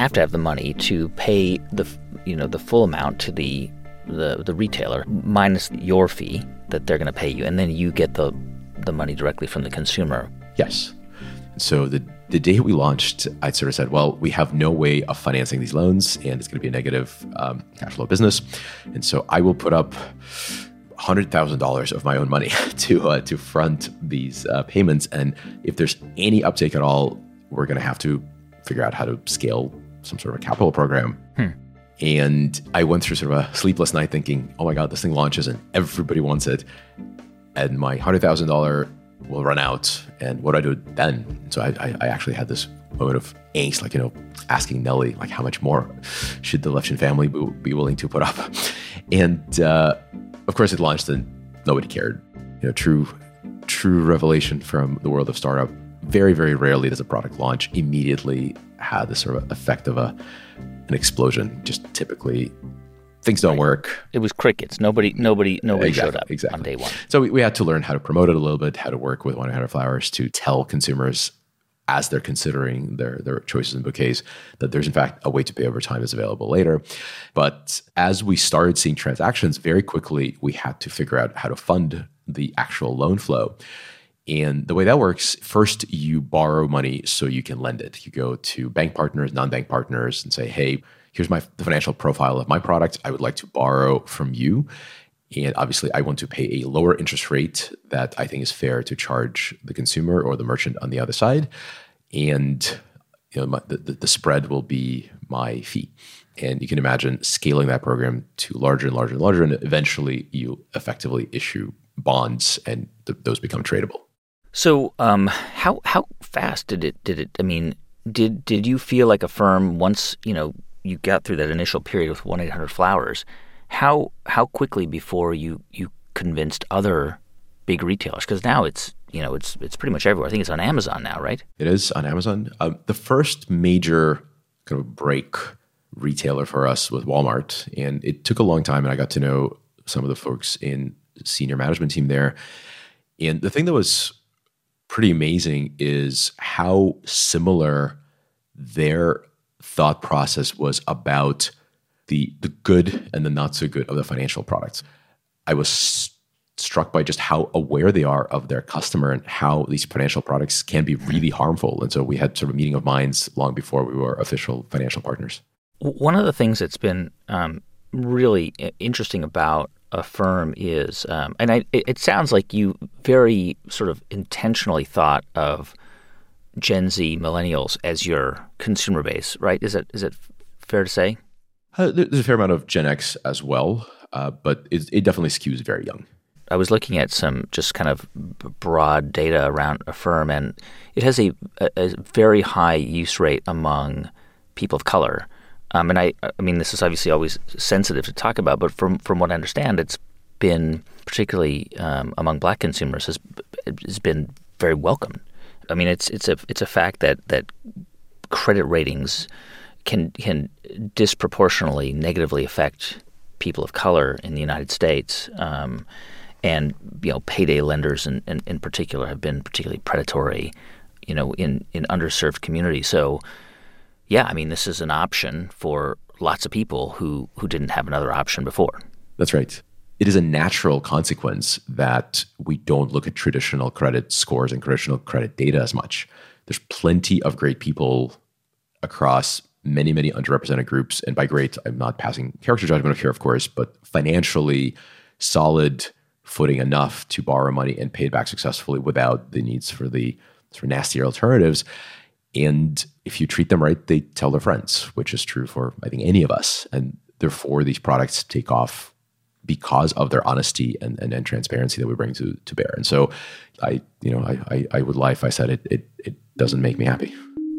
to pay the full amount to the retailer minus your fee that they're going to pay you, and then you get the money directly from the consumer. Yes. So the day we launched, I sort of said, well, we have no way of financing these loans, and it's going to be a negative cash flow business. And so I will put up $100,000 of my own money to front these payments. And if there's any uptake at all, we're going to have to figure out how to scale some sort of a capital program. And I went through sort of a sleepless night thinking, oh my God, this thing launches and everybody wants it. And my $100,000 will run out, and what do I do then? So I actually had this moment of angst, asking Nelly, how much more should the Levchin family be willing to put up? And of course it launched and nobody cared. True revelation from the world of startup. Very, very rarely does a product launch immediately have this sort of effect of an explosion. Just typically things don't work. It was crickets. Nobody exactly, showed up on day one. So we had to learn how to promote it a little bit, how to work with 1-800-Flowers to tell consumers as they're considering their choices in bouquets, that there's in fact a way to pay over time that's available later. But as we started seeing transactions, very quickly we had to figure out how to fund the actual loan flow. And the way that works, first you borrow money so you can lend it. You go to bank partners, non-bank partners, and say, hey, here's the financial profile of my product. I would like to borrow from you. And obviously, I want to pay a lower interest rate that I think is fair to charge the consumer or the merchant on the other side. And the spread will be my fee. And you can imagine scaling that program to larger and larger and larger. And eventually, you effectively issue bonds and those become tradable. So how fast did it? I mean, did you feel like Affirm once you got through that initial period with 1-800-Flowers? How quickly before you convinced other big retailers? Because now it's pretty much everywhere. I think it's on Amazon now, right? It is on Amazon. The first major kind of break retailer for us was Walmart, and it took a long time. And I got to know some of the folks in the senior management team there. And the thing that was pretty amazing is how similar their thought process was about the good and the not so good of the financial products. I was struck by just how aware they are of their customer and how these financial products can be really harmful. And so we had sort of a meeting of minds long before we were official financial partners. One of the things that's been really interesting about Affirm is, it sounds like you very sort of intentionally thought of Gen Z millennials as your consumer base, right? Is it fair to say? There's a fair amount of Gen X as well, but it definitely skews very young. I was looking at some just kind of broad data around Affirm, and it has a very high use rate among people of color. And I mean, this is obviously always sensitive to talk about, but from what I understand, it's been particularly among Black consumers has been very welcomed. I mean, it's a fact that credit ratings can disproportionately negatively affect people of color in the United States, and payday lenders in particular have been particularly predatory, in underserved communities. So, yeah, I mean, this is an option for lots of people who didn't have another option before. That's right. It is a natural consequence that we don't look at traditional credit scores and traditional credit data as much. There's plenty of great people across many, many underrepresented groups. And by great, I'm not passing character judgment here, of course, but financially solid footing enough to borrow money and pay it back successfully without the needs for the sort of nastier alternatives. And if you treat them right, they tell their friends, which is true for, I think, any of us. And therefore, these products take off because of their honesty and transparency that we bring to bear. And so I would lie if I said it doesn't make me happy.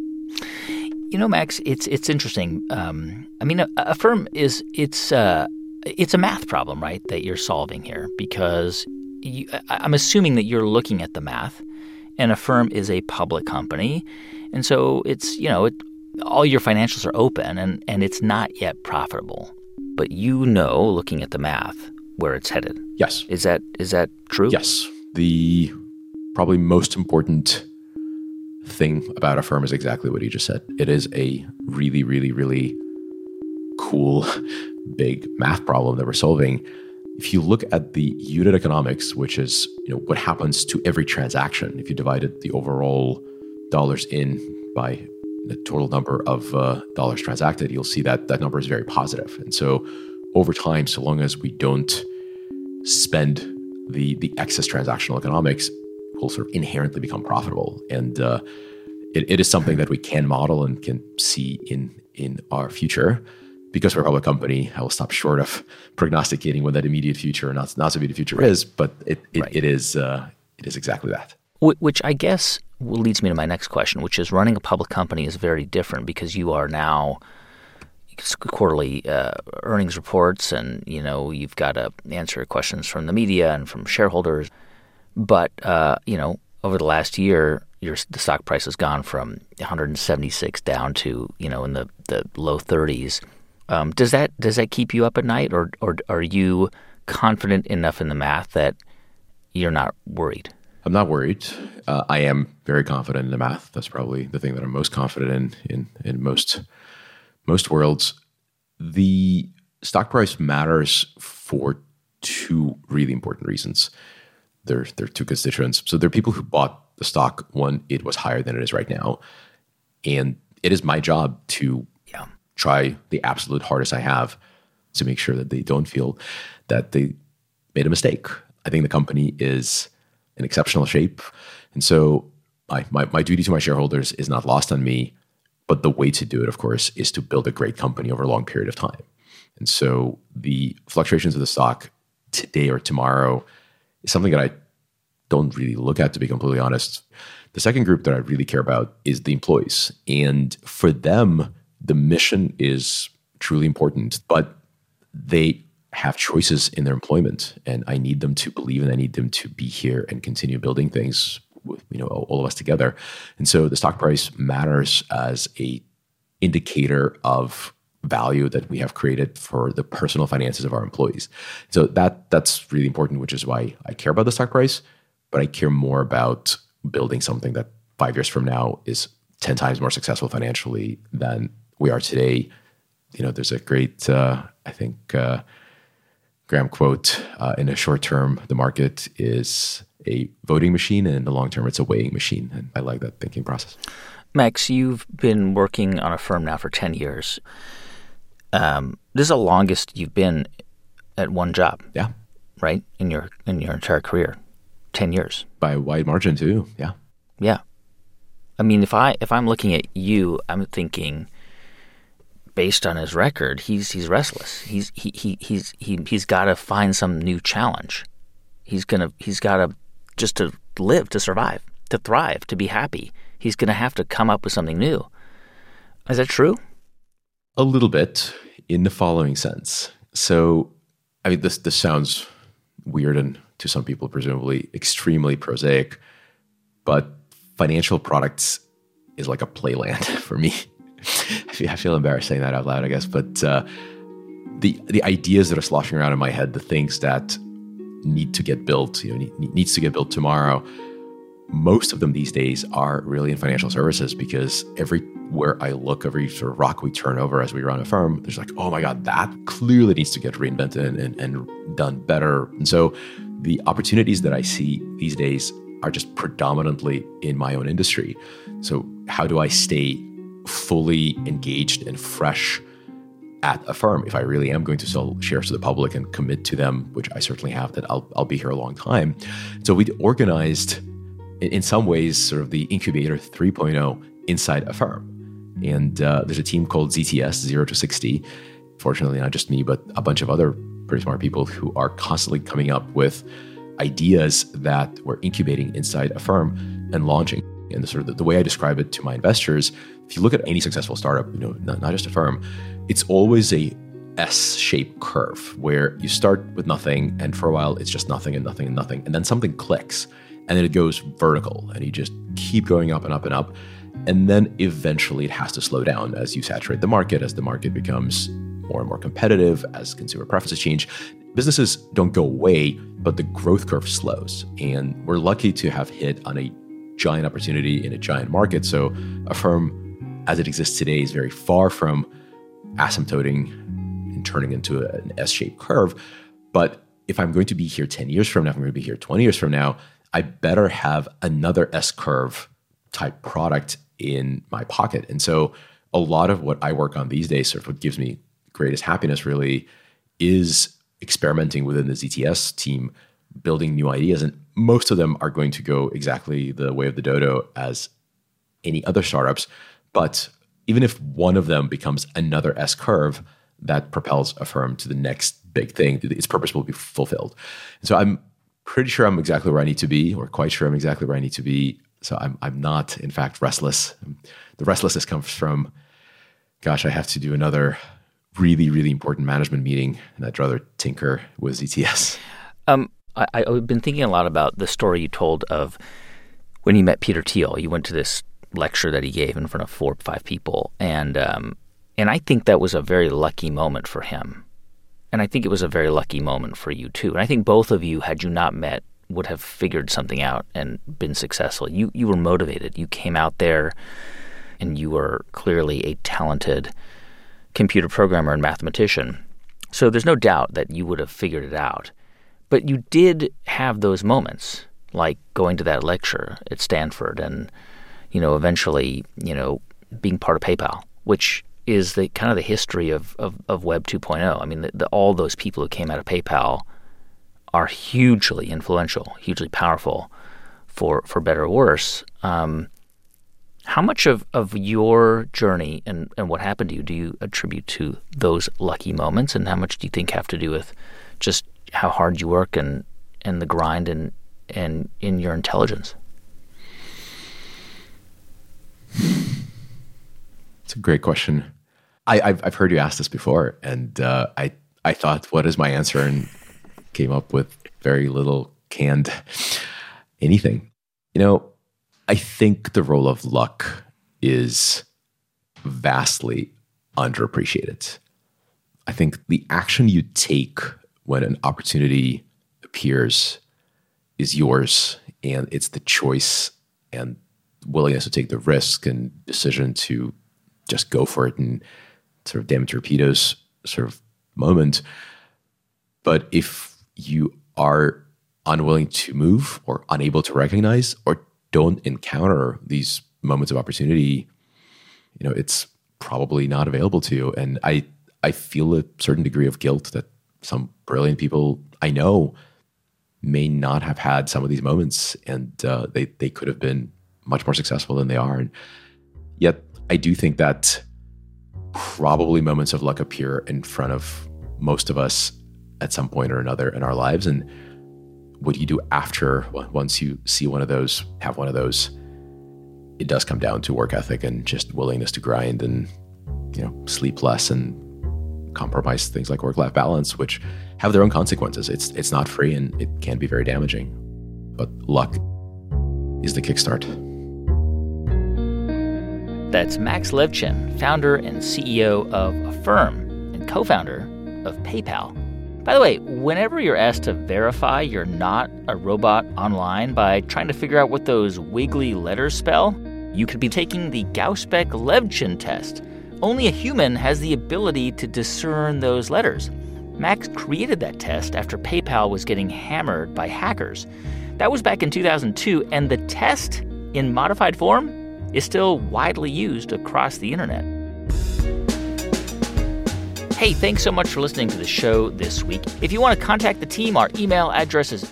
Max, it's interesting. I mean, Affirm it's a math problem, right, that you're solving here, because I'm assuming that you're looking at the math, and Affirm is a public company, and so it's all your financials are open, and it's not yet profitable, but looking at the math, where it's headed. Yes. Is that true? Yes. The probably most important thing about Affirm is exactly what you just said. It is a really, really, really cool, big math problem that we're solving. If you look at the unit economics, which is what happens to every transaction, if you divided the overall dollars in by the total number of dollars transacted, you'll see that that number is very positive. And so over time, so long as we don't spend the excess transactional economics, will sort of inherently become profitable. And it is something that we can model and can see in our future. Because we're a public company, I will stop short of prognosticating what that immediate future or not so immediate future is, but it is exactly that. Which I guess leads me to my next question, which is running a public company is very different because you are now quarterly earnings reports, and you've got to answer questions from the media and from shareholders. But over the last year, the stock price has gone from 176 down to in the low 30s. Does that keep you up at night, or are you confident enough in the math that you're not worried? I'm not worried. I am very confident in the math. That's probably the thing that I'm most confident in most worlds. The stock price matters for two really important reasons. There are two constituents. So there are people who bought the stock when it was higher than it is right now. And it is my job to try the absolute hardest I have to make sure that they don't feel that they made a mistake. I think the company is in exceptional shape. And so my duty to my shareholders is not lost on me. But the way to do it, of course, is to build a great company over a long period of time. And so the fluctuations of the stock today or tomorrow is something that I don't really look at, to be completely honest. The second group that I really care about is the employees. And for them, the mission is truly important, but they have choices in their employment. And I need them to believe, and I need them to be here and continue building things with, all of us together. And so the stock price matters as a indicator of value that we have created for the personal finances of our employees. So that's really important, which is why I care about the stock price, but I care more about building something that 5 years from now is 10 times more successful financially than we are today. There's a great, Graham quote, in the short term, the market is a voting machine, and in the long term, it's a weighing machine. And I like that thinking process. Max, you've been working on a firm now for 10 years. This is the longest you've been at one job. Yeah. Right? In your entire career. 10 years. By a wide margin too. Yeah. Yeah. I mean, if I'm looking at you, I'm thinking, based on his record, he's restless. He's got to find some new challenge. He's got to, just to live, to survive, to thrive, to be happy. He's going to have to come up with something new. Is that true? A little bit, in the following sense. So, I mean, this sounds weird and to some people presumably extremely prosaic, but financial products is like a playland for me. I feel embarrassed saying that out loud, I guess, but the ideas that are sloshing around in my head, the things that need to get built, needs to get built tomorrow, most of them these days are really in financial services, because everywhere I look, every sort of rock we turn over as we run a firm, there's like, oh my God, that clearly needs to get reinvented and done better. And so the opportunities that I see these days are just predominantly in my own industry. So how do I stay fully engaged and fresh at a firm if I really am going to sell shares to the public and commit to them, which I certainly have, that I'll be here a long time. So we organized, in some ways, sort of the incubator 3.0 inside a firm. And there's a team called ZTS, 0 to 60. Fortunately, not just me, but a bunch of other pretty smart people who are constantly coming up with ideas that we're incubating inside a firm and launching. And the way I describe it to my investors, if you look at any successful startup, not just a firm, it's always a S-shaped curve where you start with nothing, and for a while it's just nothing and nothing and nothing, and then something clicks, and then it goes vertical, and you just keep going up and up and up, and then eventually it has to slow down as you saturate the market, as the market becomes more and more competitive, as consumer preferences change. Businesses don't go away, but the growth curve slows, and we're lucky to have hit on a giant opportunity in a giant market. So a firm as it exists today is very far from asymptoting and turning into an S-shaped curve. But if I'm going to be here 10 years from now, if I'm going to be here 20 years from now, I better have another S-curve type product in my pocket. And so a lot of what I work on these days, sort of what gives me greatest happiness really, is experimenting within the ZTS team, building new ideas. And most of them are going to go exactly the way of the dodo as any other startups. But even if one of them becomes another S-curve, that propels a firm to the next big thing, its purpose will be fulfilled. And so I'm pretty sure I'm exactly where I need to be, or quite sure I'm exactly where I need to be. So I'm not, in fact, restless. The restlessness comes from, gosh, I have to do another really, really important management meeting, and I'd rather tinker with ZTS. I've been thinking a lot about the story you told of when you met Peter Thiel. You went to this lecture that he gave in front of 4 or 5 people, and I think that was a very lucky moment for him, and I think it was a very lucky moment for you too. And I think both of you, had you not met would have figured something out and been successful. You were motivated. You came out there and you were clearly a talented computer programmer and mathematician. So there's no doubt that you would have figured it out. But you did have those moments, like going to that lecture at Stanford and, eventually, being part of PayPal, which is the kind of the history of Web 2.0. I mean, all those people who came out of PayPal are hugely influential, hugely powerful, for better or worse. How much of your journey and what happened to you do you attribute to those lucky moments, and how much do you think have to do with just how hard you work and the grind and in your intelligence? It's a great question. I've heard you ask this before, and I thought, what is my answer, and came up with very little canned anything. I think the role of luck is vastly underappreciated. I think the action you take when an opportunity appears is yours, and it's the choice and willingness to take the risk and decision to just go for it and sort of damn it, torpedoes sort of moment. But if you are unwilling to move or unable to recognize or don't encounter these moments of opportunity, it's probably not available to you. And I feel a certain degree of guilt that some brilliant people I know may not have had some of these moments, and they could have been much more successful than they are. And yet I do think that probably moments of luck appear in front of most of us at some point or another in our lives. And what you do after, once you see one of those, have one of those, it does come down to work ethic and just willingness to grind and, sleep less and compromise things like work-life balance, which have their own consequences. It's not free, and it can be very damaging. But luck is the kickstart. That's Max Levchin, founder and CEO of Affirm and co-founder of PayPal. By the way, whenever you're asked to verify you're not a robot online by trying to figure out what those wiggly letters spell, you could be taking the Gauss-Levchin test. Only a human has the ability to discern those letters. Max created that test after PayPal was getting hammered by hackers. That was back in 2002, and the test, in modified form, is still widely used across the internet. Hey, thanks so much for listening to the show this week. If you want to contact the team, our email address is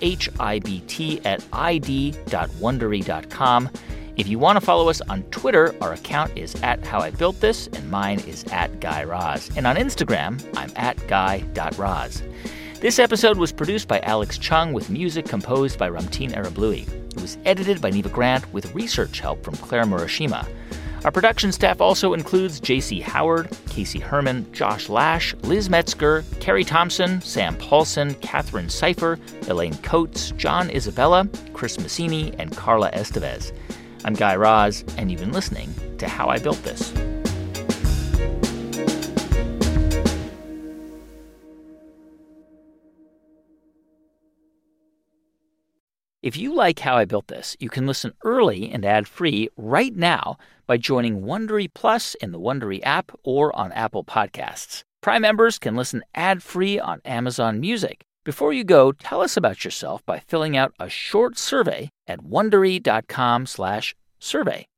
hibt@id.wondery.com. If you want to follow us on Twitter, our account is @HowIBuiltThis, and mine is @GuyRaz. And on Instagram, I'm @Guy.Raz. This episode was produced by Alex Chung with music composed by Ramtin Arablouei. It was edited by Neva Grant with research help from Claire Murashima. Our production staff also includes J.C. Howard, Casey Herman, Josh Lash, Liz Metzger, Carrie Thompson, Sam Paulson, Catherine Seifer, Elaine Coates, John Isabella, Chris Massini, and Carla Estevez. I'm Guy Raz, and you've been listening to How I Built This. If you like How I Built This, you can listen early and ad-free right now by joining Wondery Plus in the Wondery app or on Apple Podcasts. Prime members can listen ad-free on Amazon Music. Before you go, tell us about yourself by filling out a short survey at Wondery.com/survey.